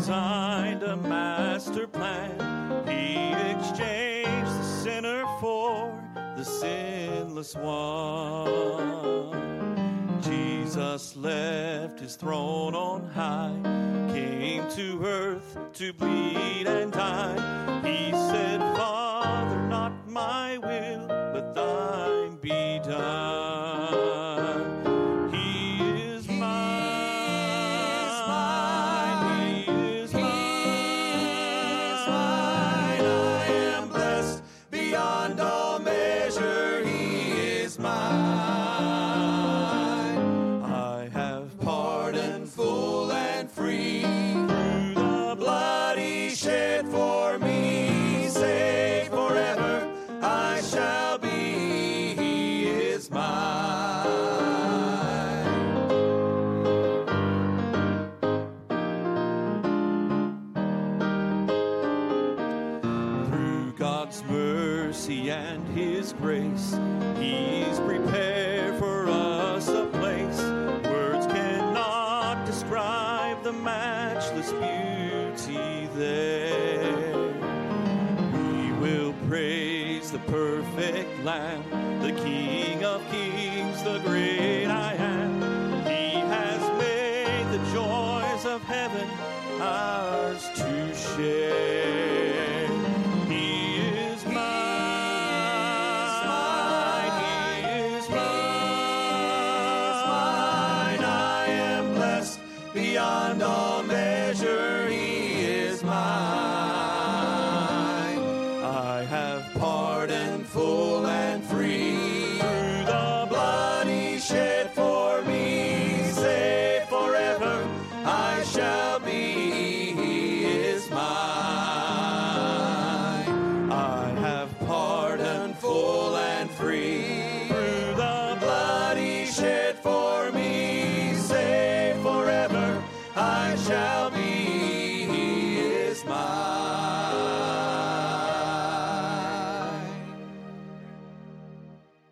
designed a master plan. He exchanged the sinner for the sinless one. Jesus left his throne on high, came to earth to bleed and die. He said, Father, not my will, but thine be done. He is mine. He is mine. I am blessed beyond all measure. He is mine. I have pardon full and free through the blood he shed for me. Saved forever I shall be. He is mine. Through God's mercy and his grace, he's prepared for us a place. Words cannot describe the matchless beauty there. We will praise the perfect Lamb, the King of Kings, the great I am. He has made the joys of heaven ours to share. He is mine. He is mine. I am blessed beyond all measure. He is mine. I have pardon full and free through the blood he shed for me. Saved forever I shall be. He is mine. I have pardon full and free through the blood he shed for me. Saved forever I shall